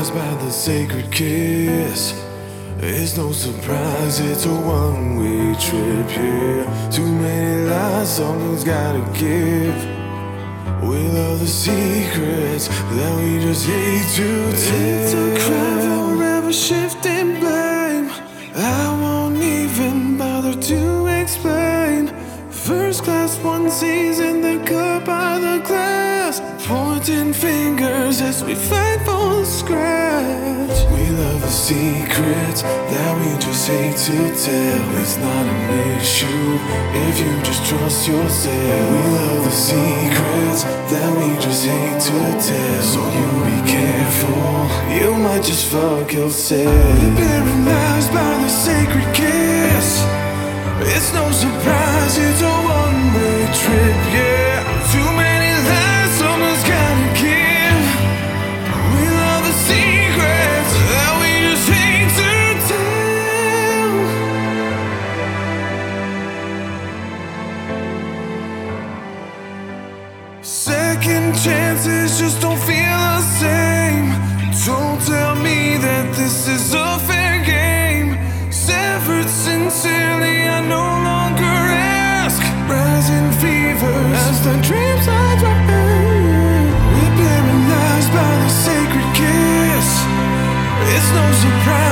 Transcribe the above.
paralyzed by the sacred kiss. It's no surprise, it's a one-way trip, yeah. Too many lies, someone's gotta give. We love the secrets that we just hate to tell. It's a crime forever shifting blame. I won't even bother to explain. First class, one season, the cup by the glass, pointing fingers as we fight for the scratch. We love the secrets that we just hate to tell. It's not an issue if you just trust yourself. We love the secrets that we just hate to tell. So you be careful, you might just fuck yourself. You're paralyzed by the sacred kiss. It's no surprise, it's a one-way trip, yeah. Too many lies, someone's gotta give. We love the secrets that we just hate to tell. Second chances just don't feel the same. Don't tell me that this is a fair game. Severed sincerely, I no longer ask. Rising fever as the dreams I drown. We're paralyzed by the sacred kiss. It's no surprise.